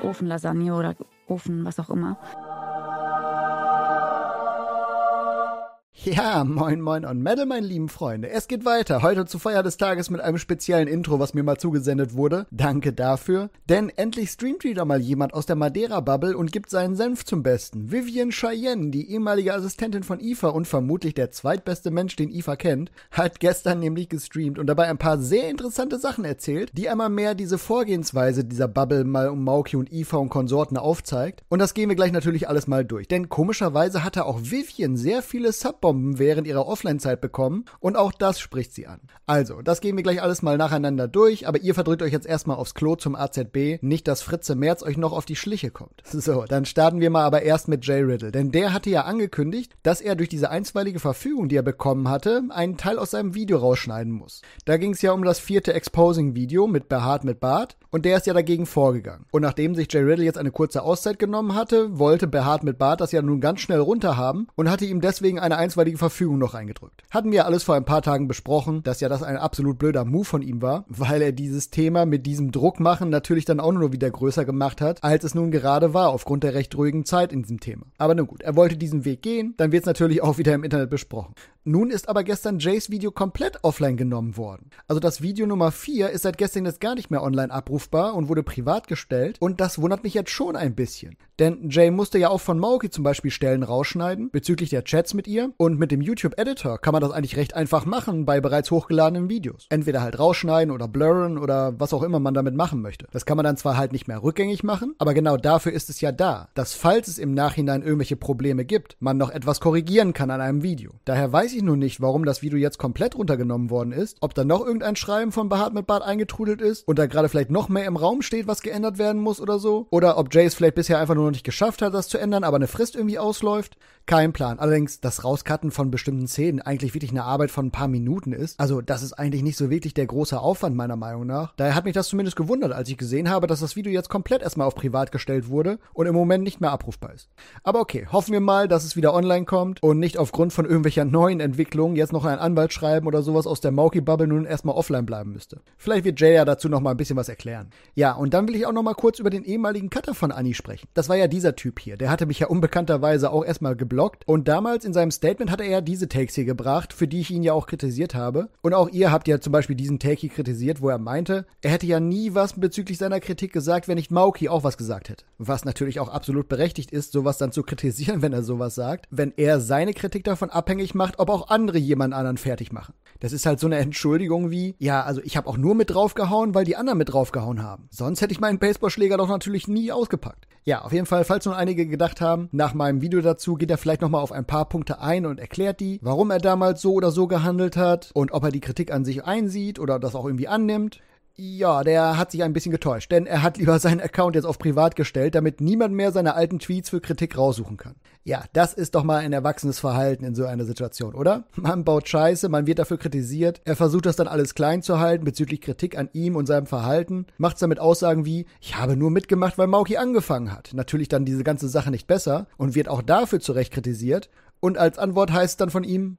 Ofenlasagne oder Ofen, was auch immer. Ja, moin moin und Metal, meine lieben Freunde. Es geht weiter. Heute zur Feier des Tages mit einem speziellen Intro, was mir mal zugesendet wurde. Danke dafür. Denn endlich streamt wieder mal jemand aus der Madeira-Bubble und gibt seinen Senf zum Besten. Vivian Cheyenne, die ehemalige Assistentin von Aoife und vermutlich der zweitbeste Mensch, den Aoife kennt, hat gestern nämlich gestreamt und dabei ein paar sehr interessante Sachen erzählt, die einmal mehr diese Vorgehensweise dieser Bubble mal um Mauki und Aoife und Konsorten aufzeigt. Und das gehen wir gleich natürlich alles mal durch. Denn komischerweise hatte auch Vivian sehr viele Subbomben während ihrer Offline-Zeit bekommen und auch das spricht sie an. Also, das gehen wir gleich alles mal nacheinander durch, aber ihr verdrückt euch jetzt erstmal aufs Klo zum AZB, nicht, dass Fritze Merz euch noch auf die Schliche kommt. So, dann starten wir mal aber erst mit Jay Riddle, denn der hatte ja angekündigt, dass er durch diese einstweilige Verfügung, die er bekommen hatte, einen Teil aus seinem Video rausschneiden muss. Da ging es ja um das 4. Exposing-Video mit Behaart mit Bart und der ist ja dagegen vorgegangen. Und nachdem sich Jay Riddle jetzt eine kurze Auszeit genommen hatte, wollte Behaart mit Bart das ja nun ganz schnell runterhaben und hatte ihm deswegen eine einstweilige Verfügung noch reingedrückt. Hatten wir alles vor ein paar Tagen besprochen, dass ja das ein absolut blöder Move von ihm war, weil er dieses Thema mit diesem Druck machen natürlich dann auch nur wieder größer gemacht hat, als es nun gerade war, aufgrund der recht ruhigen Zeit in diesem Thema. Aber nun gut, er wollte diesen Weg gehen, dann wird es natürlich auch wieder im Internet besprochen. Nun ist aber gestern Jays Video komplett offline genommen worden. Also das Video Nummer 4 ist seit gestern jetzt gar nicht mehr online abrufbar und wurde privat gestellt und das wundert mich jetzt schon ein bisschen. Denn Jay musste ja auch von Mauki zum Beispiel Stellen rausschneiden, bezüglich der Chats mit ihr und mit dem YouTube-Editor kann man das eigentlich recht einfach machen bei bereits hochgeladenen Videos. Entweder halt rausschneiden oder blurren oder was auch immer man damit machen möchte. Das kann man dann zwar halt nicht mehr rückgängig machen, aber genau dafür ist es ja da, dass falls es im Nachhinein irgendwelche Probleme gibt, man noch etwas korrigieren kann an einem Video. Daher weiß ich nun nicht, warum das Video jetzt komplett runtergenommen worden ist, ob da noch irgendein Schreiben von Behaart mit Bart eingetrudelt ist und da gerade vielleicht noch mehr im Raum steht, was geändert werden muss oder so, oder ob Jay es vielleicht bisher einfach nur noch nicht geschafft hat, das zu ändern, aber eine Frist irgendwie ausläuft. Kein Plan. Allerdings, das Rauscutten von bestimmten Szenen eigentlich wirklich eine Arbeit von ein paar Minuten ist. Also, das ist eigentlich nicht so wirklich der große Aufwand, meiner Meinung nach. Daher hat mich das zumindest gewundert, als ich gesehen habe, dass das Video jetzt komplett erstmal auf privat gestellt wurde und im Moment nicht mehr abrufbar ist. Aber okay, hoffen wir mal, dass es wieder online kommt und nicht aufgrund von irgendwelcher neuen Entwicklungen jetzt noch ein Anwaltsschreiben oder sowas aus der Mauki-Bubble nun erstmal offline bleiben müsste. Vielleicht wird Jay ja dazu noch mal ein bisschen was erklären. Ja, und dann will ich auch noch mal kurz über den ehemaligen Cutter von Annie sprechen. Das war ja dieser Typ hier. Der hatte mich ja unbekannterweise auch erstmal geblockt und damals in seinem Statement hat er ja diese Takes hier gebracht, für die ich ihn ja auch kritisiert habe. Und auch ihr habt ja zum Beispiel diesen Take hier kritisiert, wo er meinte, er hätte ja nie was bezüglich seiner Kritik gesagt, wenn nicht Mauki auch was gesagt hätte. Was natürlich auch absolut berechtigt ist, sowas dann zu kritisieren, wenn er sowas sagt, wenn er seine Kritik davon abhängig macht, ob auch andere jemand anderen fertig machen. Das ist halt so eine Entschuldigung wie, ja, also ich habe auch nur mit draufgehauen, weil die anderen mit draufgehauen haben. Sonst hätte ich meinen Baseballschläger doch natürlich nie ausgepackt. Ja, auf jeden Fall, falls nun einige gedacht haben, nach meinem Video dazu geht er vielleicht nochmal auf ein paar Punkte ein und erklärt die, warum er damals so oder so gehandelt hat und ob er die Kritik an sich einsieht oder das auch irgendwie annimmt. Ja, der hat sich ein bisschen getäuscht, denn er hat lieber seinen Account jetzt auf privat gestellt, damit niemand mehr seine alten Tweets für Kritik raussuchen kann. Ja, das ist doch mal ein erwachsenes Verhalten in so einer Situation, oder? Man baut Scheiße, man wird dafür kritisiert, er versucht das dann alles klein zu halten bezüglich Kritik an ihm und seinem Verhalten, macht's damit Aussagen wie, ich habe nur mitgemacht, weil Mauki angefangen hat. Natürlich dann diese ganze Sache nicht besser und wird auch dafür zu Recht kritisiert. Und als Antwort heißt es dann von ihm,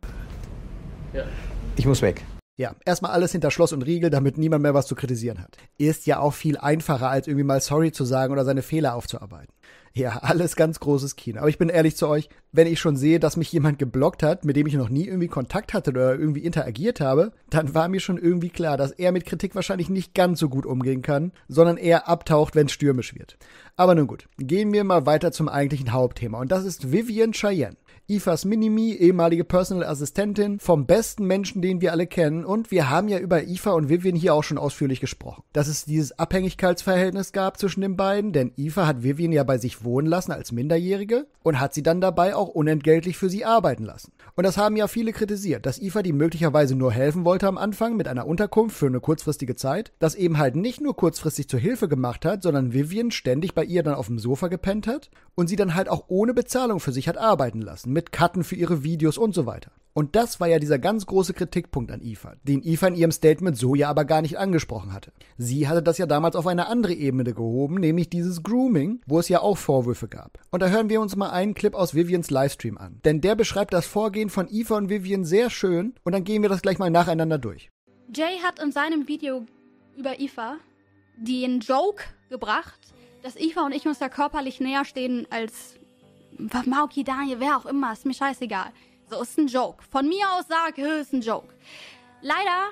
ja, ich muss weg. Ja, erstmal alles hinter Schloss und Riegel, damit niemand mehr was zu kritisieren hat. Ist ja auch viel einfacher, als irgendwie mal sorry zu sagen oder seine Fehler aufzuarbeiten. Ja, alles ganz großes Kino. Aber ich bin ehrlich zu euch, wenn ich schon sehe, dass mich jemand geblockt hat, mit dem ich noch nie irgendwie Kontakt hatte oder irgendwie interagiert habe, dann war mir schon irgendwie klar, dass er mit Kritik wahrscheinlich nicht ganz so gut umgehen kann, sondern eher abtaucht, wenn es stürmisch wird. Aber nun gut, gehen wir mal weiter zum eigentlichen Hauptthema und das ist Vivian Cheyenne. Aoifes Minimi, ehemalige Personal Assistentin, vom besten Menschen, den wir alle kennen. Und wir haben ja über Aoife und Vivian hier auch schon ausführlich gesprochen. Dass es dieses Abhängigkeitsverhältnis gab zwischen den beiden, denn Aoife hat Vivian ja bei sich wohnen lassen als Minderjährige und hat sie dann dabei auch unentgeltlich für sie arbeiten lassen. Und das haben ja viele kritisiert, dass Aoife die möglicherweise nur helfen wollte am Anfang mit einer Unterkunft für eine kurzfristige Zeit, das eben halt nicht nur kurzfristig zur Hilfe gemacht hat, sondern Vivian ständig bei ihr dann auf dem Sofa gepennt hat und sie dann halt auch ohne Bezahlung für sich hat arbeiten lassen, mit Cutten für ihre Videos und so weiter. Und das war ja dieser ganz große Kritikpunkt an Aoife, den Aoife in ihrem Statement so ja aber gar nicht angesprochen hatte. Sie hatte das ja damals auf eine andere Ebene gehoben, nämlich dieses Grooming, wo es ja auch Vorwürfe gab. Und da hören wir uns mal einen Clip aus Vivians Livestream an. Denn der beschreibt das Vorgehen von Aoife und Vivian sehr schön und dann gehen wir das gleich mal nacheinander durch. Jay hat in seinem Video über Aoife den Joke gebracht, dass Aoife und ich uns da körperlich näher stehen als Mauki, Daniel, wer auch immer, ist mir scheißegal. So, ist ein Joke. Von mir aus sage, ist ein Joke. Leider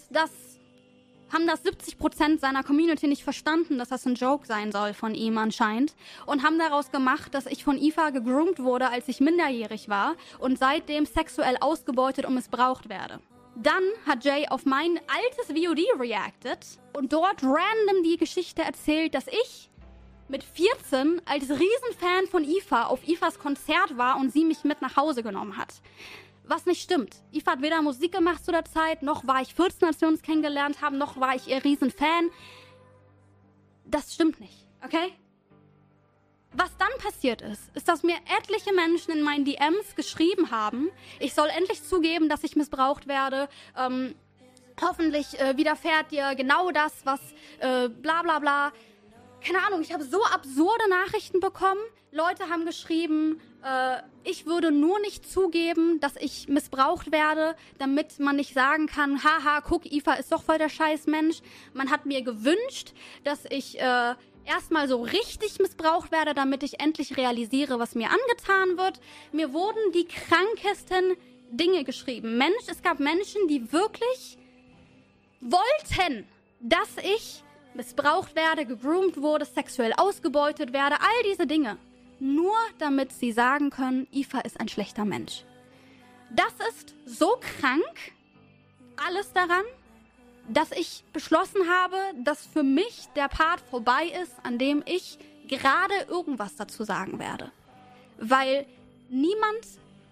haben das 70% seiner Community nicht verstanden, dass das ein Joke sein soll von ihm anscheinend und haben daraus gemacht, dass ich von Aoife gegroomt wurde, als ich minderjährig war und seitdem sexuell ausgebeutet und missbraucht werde. Dann hat Jay auf mein altes VOD reacted und dort random die Geschichte erzählt, dass ich mit 14 als Riesenfan von Aoife auf Aoifes Konzert war und sie mich mit nach Hause genommen hat. Was nicht stimmt. Aoife hat weder Musik gemacht zu der Zeit, noch war ich 14, als wir uns kennengelernt haben, noch war ich ihr Riesenfan. Das stimmt nicht, okay? Was dann passiert ist, dass mir etliche Menschen in meinen DMs geschrieben haben, ich soll endlich zugeben, dass ich missbraucht werde, hoffentlich widerfährt dir genau das, was bla bla bla. Keine Ahnung, ich habe so absurde Nachrichten bekommen. Leute haben geschrieben, ich würde nur nicht zugeben, dass ich missbraucht werde, damit man nicht sagen kann, haha, guck, Aoife ist doch voll der Scheißmensch. Man hat mir gewünscht, dass ich erstmal so richtig missbraucht werde, damit ich endlich realisiere, was mir angetan wird. Mir wurden die krankesten Dinge geschrieben. Es gab Menschen, die wirklich wollten, dass ich missbraucht werde, gegroomt wurde, sexuell ausgebeutet werde, all diese Dinge. Nur damit sie sagen können, Aoife ist ein schlechter Mensch. Das ist so krank, alles daran, dass ich beschlossen habe, dass für mich der Part vorbei ist, an dem ich gerade irgendwas dazu sagen werde. Weil niemand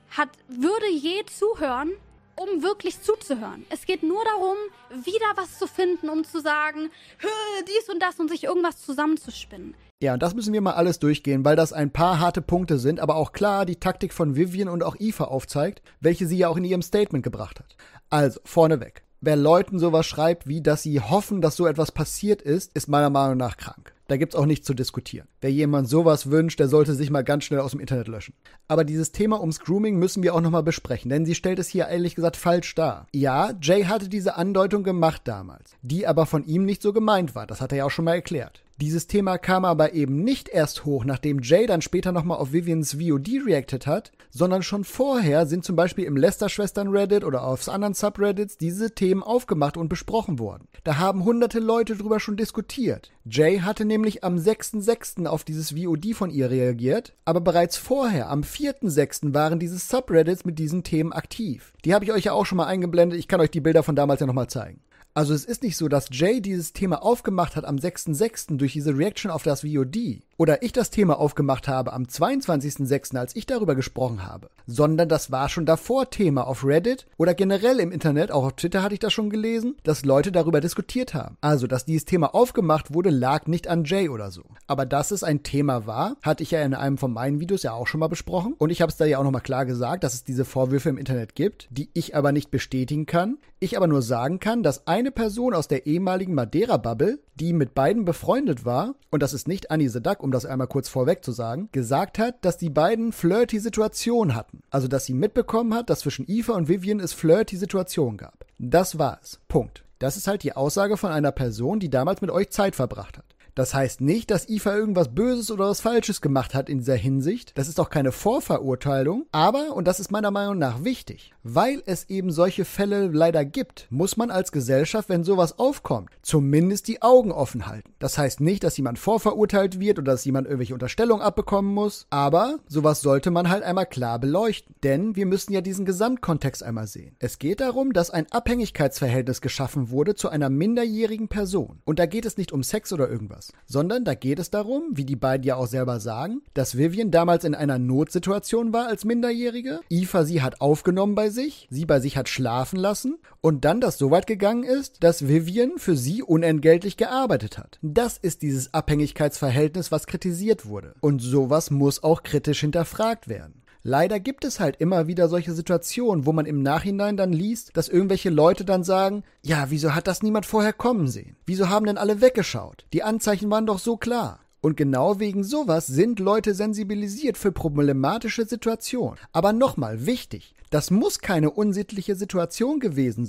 würde je zuhören, um wirklich zuzuhören. Es geht nur darum, wieder was zu finden, um zu sagen, dies und das und sich irgendwas zusammenzuspinnen. Ja, und das müssen wir mal alles durchgehen, weil das ein paar harte Punkte sind, aber auch klar die Taktik von Vivian und auch Aoife aufzeigt, welche sie ja auch in ihrem Statement gebracht hat. Also, vorneweg. Wer Leuten sowas schreibt, wie dass sie hoffen, dass so etwas passiert ist meiner Meinung nach krank. Da gibt's auch nichts zu diskutieren. Wer jemand sowas wünscht, der sollte sich mal ganz schnell aus dem Internet löschen. Aber dieses Thema ums Grooming müssen wir auch nochmal besprechen, denn sie stellt es hier ehrlich gesagt falsch dar. Ja, Jay hatte diese Andeutung gemacht damals, die aber von ihm nicht so gemeint war. Das hat er ja auch schon mal erklärt. Dieses Thema kam aber eben nicht erst hoch, nachdem Jay dann später nochmal auf Vivians VOD reacted hat, sondern schon vorher sind zum Beispiel im Lester-Schwestern-Reddit oder auf anderen Subreddits diese Themen aufgemacht und besprochen worden. Da haben hunderte Leute drüber schon diskutiert. Jay hatte nämlich am 6.6. auf dieses VOD von ihr reagiert, aber bereits vorher, am 4.6. waren diese Subreddits mit diesen Themen aktiv. Die habe ich euch ja auch schon mal eingeblendet, ich kann euch die Bilder von damals ja nochmal zeigen. Also es ist nicht so, dass Jay dieses Thema aufgemacht hat am 6.6. durch diese Reaction auf das VOD oder ich das Thema aufgemacht habe am 22.6., als ich darüber gesprochen habe, sondern das war schon davor Thema auf Reddit oder generell im Internet, auch auf Twitter hatte ich das schon gelesen, dass Leute darüber diskutiert haben. Also, dass dieses Thema aufgemacht wurde, lag nicht an Jay oder so. Aber dass es ein Thema war, hatte ich ja in einem von meinen Videos ja auch schon mal besprochen und ich habe es da ja auch nochmal klar gesagt, dass es diese Vorwürfe im Internet gibt, die ich aber nicht bestätigen kann. Ich aber nur sagen kann, dass eine Person aus der ehemaligen Madeira-Bubble, die mit beiden befreundet war, und das ist nicht Annie Sedak, um das einmal kurz vorweg zu sagen, gesagt hat, dass die beiden flirty Situationen hatten. Also, dass sie mitbekommen hat, dass zwischen Aoife und Vivian es flirty Situationen gab. Das war es. Punkt. Das ist halt die Aussage von einer Person, die damals mit euch Zeit verbracht hat. Das heißt nicht, dass Aoife irgendwas Böses oder was Falsches gemacht hat in dieser Hinsicht. Das ist auch keine Vorverurteilung. Aber, und das ist meiner Meinung nach wichtig, weil es eben solche Fälle leider gibt, muss man als Gesellschaft, wenn sowas aufkommt, zumindest die Augen offen halten. Das heißt nicht, dass jemand vorverurteilt wird oder dass jemand irgendwelche Unterstellungen abbekommen muss. Aber sowas sollte man halt einmal klar beleuchten. Denn wir müssen ja diesen Gesamtkontext einmal sehen. Es geht darum, dass ein Abhängigkeitsverhältnis geschaffen wurde zu einer minderjährigen Person. Und da geht es nicht um Sex oder irgendwas. Sondern da geht es darum, wie die beiden ja auch selber sagen, dass Vivian damals in einer Notsituation war als Minderjährige, Aoife sie hat aufgenommen bei sich, sie bei sich hat schlafen lassen und dann das so weit gegangen ist, dass Vivian für sie unentgeltlich gearbeitet hat. Das ist dieses Abhängigkeitsverhältnis, was kritisiert wurde. Und sowas muss auch kritisch hinterfragt werden. Leider gibt es halt immer wieder solche Situationen, wo man im Nachhinein dann liest, dass irgendwelche Leute dann sagen, ja, wieso hat das niemand vorher kommen sehen? Wieso haben denn alle weggeschaut? Die Anzeichen waren doch so klar. Und genau wegen sowas sind Leute sensibilisiert für problematische Situationen. Aber nochmal, wichtig, das muss keine unsittliche Situation gewesen sein.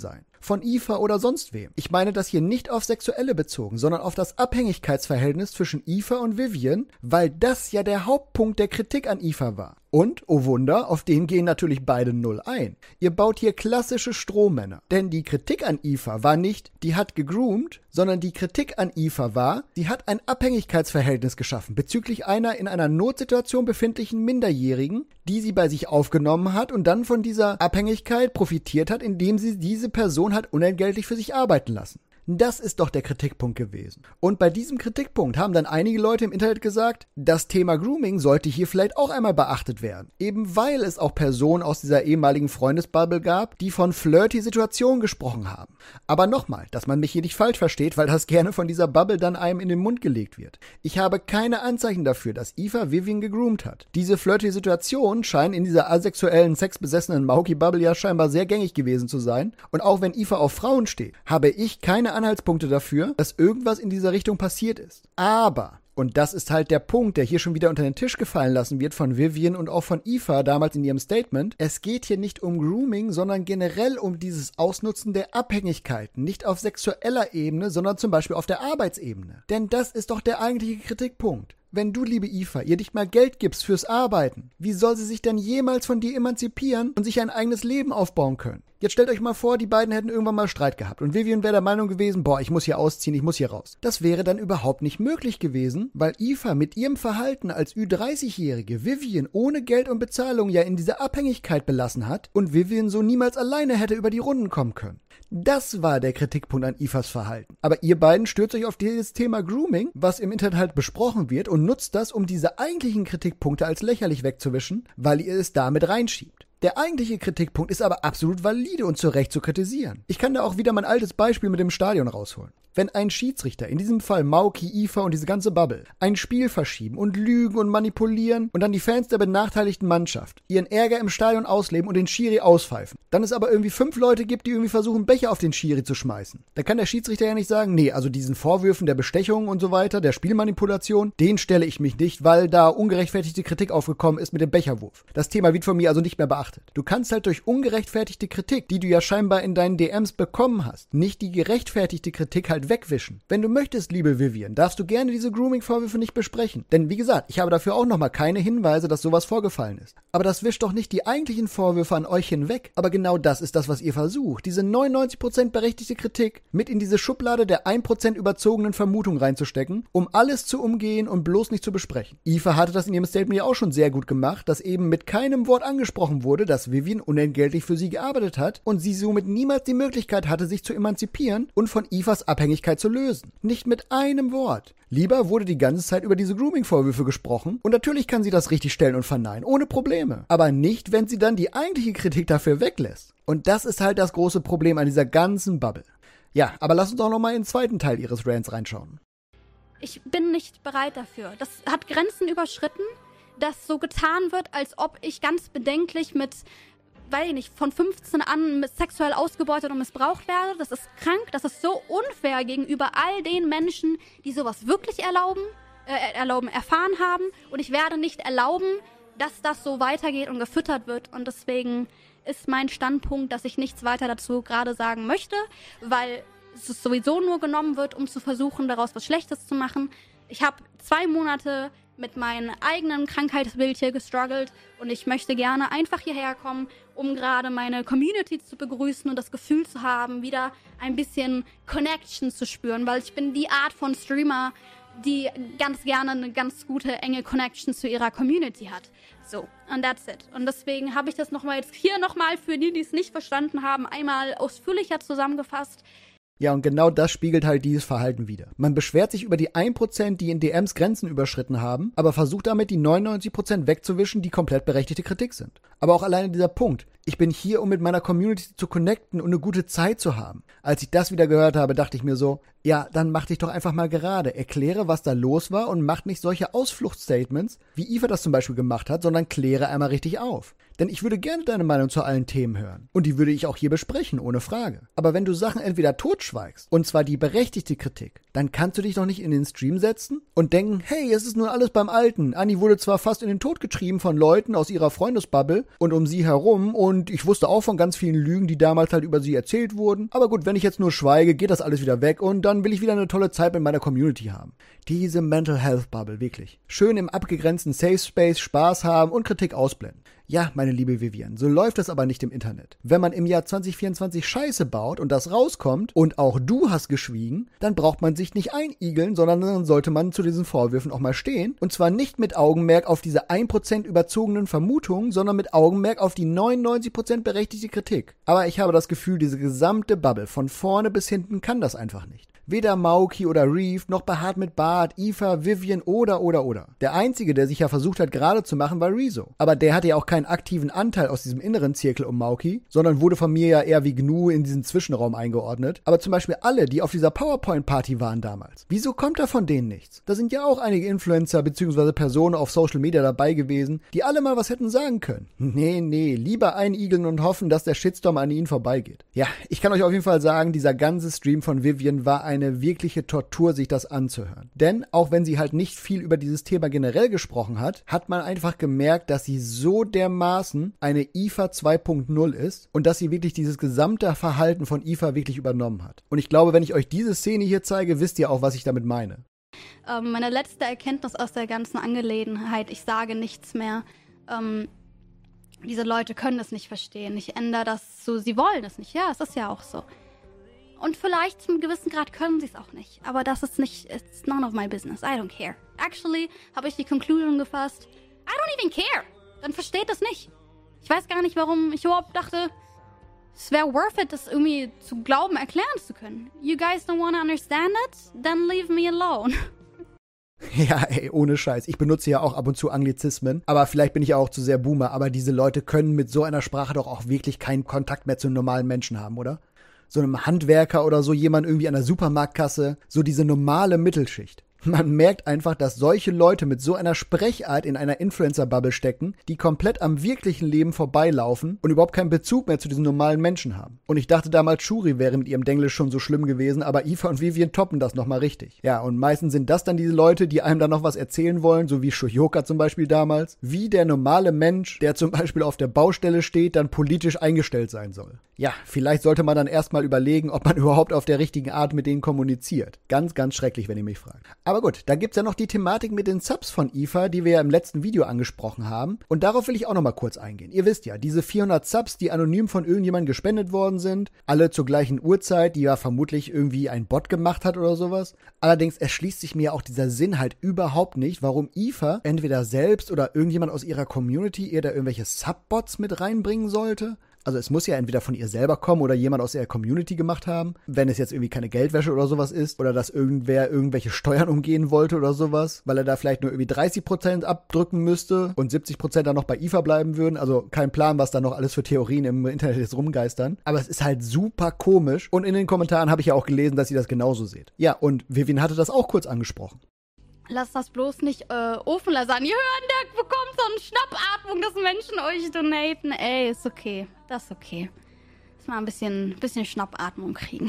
von Aoife oder sonst wem. Ich meine das hier nicht auf Sexuelle bezogen, sondern auf das Abhängigkeitsverhältnis zwischen Aoife und Vivian, weil das ja der Hauptpunkt der Kritik an Aoife war. Und, oh Wunder, auf den gehen natürlich beide null ein. Ihr baut hier klassische Strohmänner. Denn die Kritik an Aoife war nicht, die hat gegroomt, sondern die Kritik an Aoife war, sie hat ein Abhängigkeitsverhältnis geschaffen bezüglich einer in einer Notsituation befindlichen Minderjährigen, die sie bei sich aufgenommen hat und dann von dieser Abhängigkeit profitiert hat, indem sie diese Person hat unentgeltlich für sich arbeiten lassen. Das ist doch der Kritikpunkt gewesen. Und bei diesem Kritikpunkt haben dann einige Leute im Internet gesagt, das Thema Grooming sollte hier vielleicht auch einmal beachtet werden. Eben weil es auch Personen aus dieser ehemaligen Freundesbubble gab, die von flirty Situationen gesprochen haben. Aber nochmal, dass man mich hier nicht falsch versteht, weil das gerne von dieser Bubble dann einem in den Mund gelegt wird. Ich habe keine Anzeichen dafür, dass Aoife Vivian gegroomt hat. Diese flirty Situationen scheinen in dieser asexuellen, sexbesessenen Maoki-Bubble ja scheinbar sehr gängig gewesen zu sein. Und auch wenn Aoife auf Frauen steht, habe ich keine Anhaltspunkte dafür, dass irgendwas in dieser Richtung passiert ist. Aber, und das ist halt der Punkt, der hier schon wieder unter den Tisch gefallen lassen wird von Vivian und auch von Aoife damals in ihrem Statement, es geht hier nicht um Grooming, sondern generell um dieses Ausnutzen der Abhängigkeiten. Nicht auf sexueller Ebene, sondern zum Beispiel auf der Arbeitsebene. Denn das ist doch der eigentliche Kritikpunkt. Wenn du, liebe Aoife, ihr nicht mal Geld gibst fürs Arbeiten, wie soll sie sich denn jemals von dir emanzipieren und sich ein eigenes Leben aufbauen können? Jetzt stellt euch mal vor, die beiden hätten irgendwann mal Streit gehabt und Vivian wäre der Meinung gewesen, ich muss hier ausziehen, ich muss hier raus. Das wäre dann überhaupt nicht möglich gewesen, weil Aoife mit ihrem Verhalten als Ü30-Jährige Vivian ohne Geld und Bezahlung ja in diese Abhängigkeit belassen hat und Vivian so niemals alleine hätte über die Runden kommen können. Das war der Kritikpunkt an Aoifes Verhalten. Aber ihr beiden stürzt euch auf dieses Thema Grooming, was im Internet halt besprochen wird und nutzt das, um diese eigentlichen Kritikpunkte als lächerlich wegzuwischen, weil ihr es damit reinschiebt. Der eigentliche Kritikpunkt ist aber absolut valide und zu Recht zu kritisieren. Ich kann da auch wieder mein altes Beispiel mit dem Stadion rausholen. Wenn ein Schiedsrichter, in diesem Fall Maoki, Aoife und diese ganze Bubble, ein Spiel verschieben und lügen und manipulieren und dann die Fans der benachteiligten Mannschaft ihren Ärger im Stadion ausleben und den Schiri auspfeifen, dann es aber irgendwie 5 Leute gibt, die irgendwie versuchen, Becher auf den Schiri zu schmeißen, dann kann der Schiedsrichter ja nicht sagen, nee, also diesen Vorwürfen der Bestechung und so weiter, der Spielmanipulation, den stelle ich mich nicht, weil da ungerechtfertigte Kritik aufgekommen ist mit dem Becherwurf. Das Thema wird von mir also nicht mehr beachtet. Du kannst halt durch ungerechtfertigte Kritik, die du ja scheinbar in deinen DMs bekommen hast, nicht die gerechtfertigte Kritik halt wegwischen. Wenn du möchtest, liebe Vivian, darfst du gerne diese Grooming-Vorwürfe nicht besprechen. Denn wie gesagt, ich habe dafür auch nochmal keine Hinweise, dass sowas vorgefallen ist. Aber das wischt doch nicht die eigentlichen Vorwürfe an euch hinweg. Aber genau das ist das, was ihr versucht. Diese 99% berechtigte Kritik mit in diese Schublade der 1% überzogenen Vermutung reinzustecken, um alles zu umgehen und bloß nicht zu besprechen. Aoife hatte das in ihrem Statement ja auch schon sehr gut gemacht, dass eben mit keinem Wort angesprochen wurde, dass Vivian unentgeltlich für sie gearbeitet hat und sie somit niemals die Möglichkeit hatte, sich zu emanzipieren und von Aoifes Abhängigkeit zu lösen. Nicht mit einem Wort. Lieber wurde die ganze Zeit über diese Grooming-Vorwürfe gesprochen und natürlich kann sie das richtig stellen und verneinen, ohne Probleme. Aber nicht, wenn sie dann die eigentliche Kritik dafür weglässt. Und das ist halt das große Problem an dieser ganzen Bubble. Ja, aber lass uns doch nochmal in den zweiten Teil ihres Rants reinschauen. Ich bin nicht bereit dafür. Das hat Grenzen überschritten, dass so getan wird, als ob ich ganz bedenklich mit, weiß ich nicht, von 15 an sexuell ausgebeutet und missbraucht werde. Das ist krank, das ist so unfair gegenüber all den Menschen, die sowas wirklich erfahren haben. Und ich werde nicht erlauben, dass das so weitergeht und gefüttert wird. Und deswegen ist mein Standpunkt, dass ich nichts weiter dazu gerade sagen möchte, weil es sowieso nur genommen wird, um zu versuchen, daraus was Schlechtes zu machen. Ich habe 2 Monate mit meinem eigenen Krankheitsbild hier gestruggelt und ich möchte gerne einfach hierher kommen, um gerade meine Community zu begrüßen und das Gefühl zu haben, wieder ein bisschen Connection zu spüren, weil ich bin die Art von Streamer, die ganz gerne eine ganz gute, enge Connection zu ihrer Community hat. So, and that's it. Und deswegen habe ich das jetzt hier nochmal für die es nicht verstanden haben, einmal ausführlicher zusammengefasst. Ja, und genau das spiegelt halt dieses Verhalten wider. Man beschwert sich über die 1%, die in DMs Grenzen überschritten haben, aber versucht damit die 99% wegzuwischen, die komplett berechtigte Kritik sind. Aber auch alleine dieser Punkt. Ich bin hier, um mit meiner Community zu connecten und eine gute Zeit zu haben. Als ich das wieder gehört habe, dachte ich mir so, Ja, dann mach dich doch einfach mal gerade. Erkläre, was da los war und mach nicht solche Ausfluchtstatements, wie Eva das zum Beispiel gemacht hat, sondern kläre einmal richtig auf. Denn ich würde gerne deine Meinung zu allen Themen hören. Und die würde ich auch hier besprechen, ohne Frage. Aber wenn du Sachen entweder totschweigst, und zwar die berechtigte Kritik, dann kannst du dich doch nicht in den Stream setzen und denken, hey, es ist nur alles beim Alten. Anni wurde zwar fast in den Tod getrieben von Leuten aus ihrer Freundesbubble und um sie herum und ich wusste auch von ganz vielen Lügen, die damals halt über sie erzählt wurden. Aber gut, wenn ich jetzt nur schweige, geht das alles wieder weg und dann will ich wieder eine tolle Zeit mit meiner Community haben. Diese Mental Health Bubble, wirklich. Schön im abgegrenzten Safe Space Spaß haben und Kritik ausblenden. Ja, meine liebe Vivian, so läuft das aber nicht im Internet. Wenn man im Jahr 2024 Scheiße baut und das rauskommt und auch du hast geschwiegen, dann braucht man sich nicht einigeln, sondern dann sollte man zu diesen Vorwürfen auch mal stehen. Und zwar nicht mit Augenmerk auf diese 1% überzogenen Vermutungen, sondern mit Augenmerk auf die 99% berechtigte Kritik. Aber ich habe das Gefühl, diese gesamte Bubble von vorne bis hinten kann das einfach nicht. Weder Maoki oder Reeve, noch Behaart mit Bart, Aoife, Vivian oder. Der Einzige, der sich ja versucht hat, gerade zu machen, war Rezo. Aber der hatte ja auch keinen aktiven Anteil aus diesem inneren Zirkel um Maoki, sondern wurde von mir ja eher wie Gnu in diesen Zwischenraum eingeordnet. Aber zum Beispiel alle, die auf dieser PowerPoint-Party waren damals. Wieso kommt da von denen nichts? Da sind ja auch einige Influencer bzw. Personen auf Social Media dabei gewesen, die alle mal was hätten sagen können. Nee, lieber einigeln und hoffen, dass der Shitstorm an ihnen vorbeigeht. Ja, ich kann euch auf jeden Fall sagen, dieser ganze Stream von Vivian war eine wirkliche Tortur, sich das anzuhören. Denn auch wenn sie halt nicht viel über dieses Thema generell gesprochen hat, hat man einfach gemerkt, dass sie so dermaßen eine Aoife 2.0 ist und dass sie wirklich dieses gesamte Verhalten von Aoife wirklich übernommen hat. Und ich glaube, wenn ich euch diese Szene hier zeige, wisst ihr auch, was ich damit meine. Meine letzte Erkenntnis aus der ganzen Angelegenheit, ich sage nichts mehr. Diese Leute können es nicht verstehen. Ich ändere das so, sie wollen es nicht. Ja, es ist ja auch so. Und vielleicht zum gewissen Grad können sie es auch nicht. Aber das ist nicht, it's none of my business. I don't care. Actually habe ich die Conclusion gefasst, I don't even care. Dann versteht es nicht. Ich weiß gar nicht, warum ich überhaupt dachte, es wäre worth it, das irgendwie zu glauben, erklären zu können. You guys don't want to understand it? Then leave me alone. Ja, ey, ohne Scheiß. Ich benutze ja auch ab und zu Anglizismen, aber vielleicht bin ich auch zu sehr Boomer, aber diese Leute können mit so einer Sprache doch auch wirklich keinen Kontakt mehr zu normalen Menschen haben, oder? So einem Handwerker oder so jemand irgendwie an der Supermarktkasse, so diese normale Mittelschicht. Man merkt einfach, dass solche Leute mit so einer Sprechart in einer Influencer-Bubble stecken, die komplett am wirklichen Leben vorbeilaufen und überhaupt keinen Bezug mehr zu diesen normalen Menschen haben. Und ich dachte damals, Shuri wäre mit ihrem Denglisch schon so schlimm gewesen, aber Aoife und Vivian toppen das nochmal richtig. Ja, und meistens sind das dann diese Leute, die einem dann noch was erzählen wollen, so wie Shoyoka zum Beispiel damals, wie der normale Mensch, der zum Beispiel auf der Baustelle steht, dann politisch eingestellt sein soll. Ja, vielleicht sollte man dann erstmal überlegen, ob man überhaupt auf der richtigen Art mit denen kommuniziert. Ganz, ganz schrecklich, wenn ihr mich fragt. Aber gut, da gibt's ja noch die Thematik mit den Subs von Aoife, die wir ja im letzten Video angesprochen haben. Und darauf will ich auch nochmal kurz eingehen. Ihr wisst ja, diese 400 Subs, die anonym von irgendjemandem gespendet worden sind, alle zur gleichen Uhrzeit, die ja vermutlich irgendwie ein Bot gemacht hat oder sowas. Allerdings erschließt sich mir auch dieser Sinn halt überhaupt nicht, warum Aoife entweder selbst oder irgendjemand aus ihrer Community ihr da irgendwelche Subbots mit reinbringen sollte. Also es muss ja entweder von ihr selber kommen oder jemand aus ihrer Community gemacht haben, wenn es jetzt irgendwie keine Geldwäsche oder sowas ist oder dass irgendwer irgendwelche Steuern umgehen wollte oder sowas, weil er da vielleicht nur irgendwie 30% abdrücken müsste und 70% dann noch bei Aoife bleiben würden. Also kein Plan, was da noch alles für Theorien im Internet jetzt rumgeistern. Aber es ist halt super komisch und in den Kommentaren habe ich ja auch gelesen, dass ihr das genauso seht. Ja, und Vivian hatte das auch kurz angesprochen. Lass das bloß nicht Ofenlasagne hören, der bekommt so eine Schnappatmung, dass Menschen euch donaten. Ey, ist okay. Das ist okay. Lass mal ein bisschen Schnappatmung kriegen.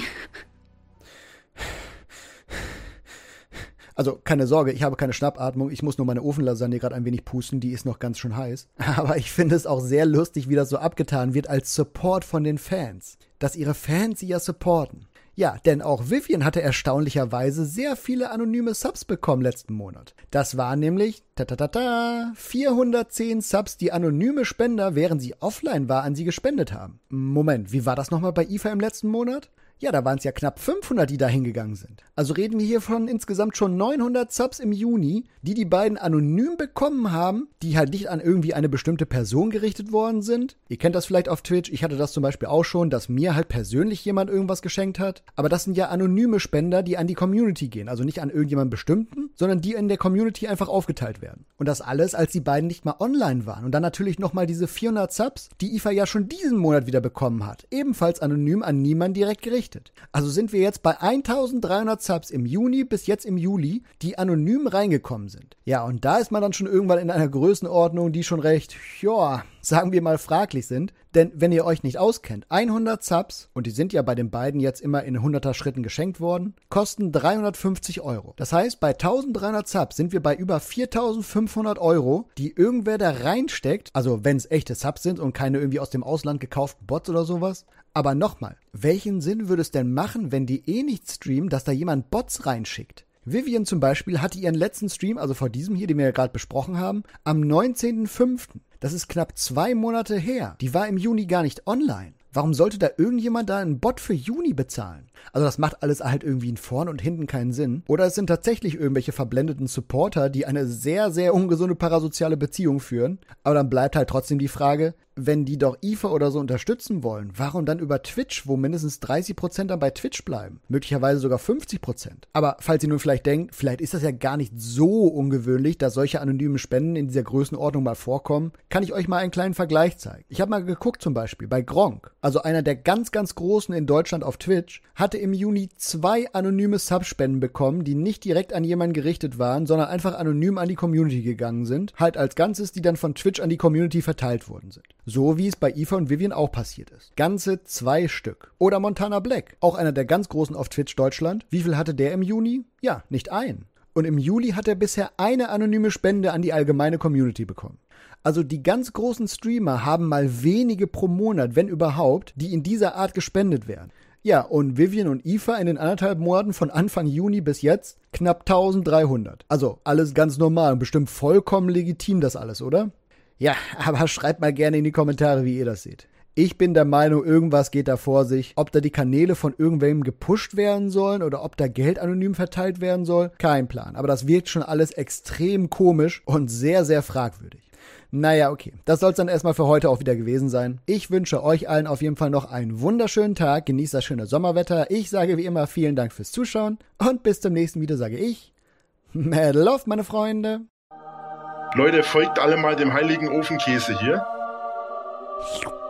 Also keine Sorge, ich habe keine Schnappatmung. Ich muss nur meine Ofenlasagne gerade ein wenig pusten. Die ist noch ganz schön heiß. Aber ich finde es auch sehr lustig, wie das so abgetan wird als Support von den Fans. Dass ihre Fans sie ja supporten. Ja, denn auch Vivian hatte erstaunlicherweise sehr viele anonyme Subs bekommen letzten Monat. Das waren nämlich 410 Subs, die anonyme Spender, während sie offline war, an sie gespendet haben. Moment, wie war das nochmal bei Aoife im letzten Monat? Ja, da waren es ja knapp 500, die da hingegangen sind. Also reden wir hier von insgesamt schon 900 Subs im Juni, die beiden anonym bekommen haben, die halt nicht an irgendwie eine bestimmte Person gerichtet worden sind. Ihr kennt das vielleicht auf Twitch, ich hatte das zum Beispiel auch schon, dass mir halt persönlich jemand irgendwas geschenkt hat. Aber das sind ja anonyme Spender, die an die Community gehen, also nicht an irgendjemanden bestimmten, sondern die in der Community einfach aufgeteilt werden. Und das alles, als die beiden nicht mal online waren. Und dann natürlich nochmal diese 400 Subs, die IFA ja schon diesen Monat wieder bekommen hat. Ebenfalls anonym an niemanden direkt gerichtet. Also sind wir jetzt bei 1300 Subs im Juni bis jetzt im Juli, die anonym reingekommen sind. Ja, und da ist man dann schon irgendwann in einer Größenordnung, die schon recht, sagen wir mal fraglich sind. Denn wenn ihr euch nicht auskennt, 100 Subs, und die sind ja bei den beiden jetzt immer in 100er Schritten geschenkt worden, kosten 350 Euro. Das heißt, bei 1300 Subs sind wir bei über 4500 Euro, die irgendwer da reinsteckt, also wenn es echte Subs sind und keine irgendwie aus dem Ausland gekauften Bots oder sowas. Aber nochmal, welchen Sinn würde es denn machen, wenn die nicht streamen, dass da jemand Bots reinschickt? Vivian zum Beispiel hatte ihren letzten Stream, also vor diesem hier, den wir ja gerade besprochen haben, am 19.05. Das ist knapp 2 Monate her. Die war im Juni gar nicht online. Warum sollte da irgendjemand da einen Bot für Juni bezahlen? Also das macht alles halt irgendwie in vorn und hinten keinen Sinn. Oder es sind tatsächlich irgendwelche verblendeten Supporter, die eine sehr, sehr ungesunde parasoziale Beziehung führen. Aber dann bleibt halt trotzdem die Frage, wenn die doch IFA oder so unterstützen wollen, warum dann über Twitch, wo mindestens 30% dann bei Twitch bleiben? Möglicherweise sogar 50%. Aber falls ihr nun vielleicht denkt, vielleicht ist das ja gar nicht so ungewöhnlich, dass solche anonymen Spenden in dieser Größenordnung mal vorkommen, kann ich euch mal einen kleinen Vergleich zeigen. Ich habe mal geguckt zum Beispiel bei Gronkh, also einer der ganz, ganz Großen in Deutschland auf Twitch, hatte im Juni 2 anonyme Subspenden bekommen, die nicht direkt an jemanden gerichtet waren, sondern einfach anonym an die Community gegangen sind, halt als Ganzes, die dann von Twitch an die Community verteilt worden sind. So wie es bei IFA und Vivian auch passiert ist. Ganze 2 Stück. Oder Montana Black, auch einer der ganz Großen auf Twitch Deutschland. Wie viel hatte der im Juni? Ja, nicht einen. Und im Juli hat er bisher eine anonyme Spende an die allgemeine Community bekommen. Also die ganz großen Streamer haben mal wenige pro Monat, wenn überhaupt, die in dieser Art gespendet werden. Ja, und Vivian und IFA in den 1,5 Monaten von Anfang Juni bis jetzt knapp 1300. Also alles ganz normal und bestimmt vollkommen legitim das alles, oder? Ja, aber schreibt mal gerne in die Kommentare, wie ihr das seht. Ich bin der Meinung, irgendwas geht da vor sich. Ob da die Kanäle von irgendwem gepusht werden sollen oder ob da Geld anonym verteilt werden soll, kein Plan. Aber das wirkt schon alles extrem komisch und sehr, sehr fragwürdig. Naja, okay. Das soll es dann erstmal für heute auch wieder gewesen sein. Ich wünsche euch allen auf jeden Fall noch einen wunderschönen Tag. Genießt das schöne Sommerwetter. Ich sage wie immer vielen Dank fürs Zuschauen. Und bis zum nächsten Video sage ich, Mad Love, meine Freunde. Leute, folgt alle mal dem heiligen Ofenkäse hier.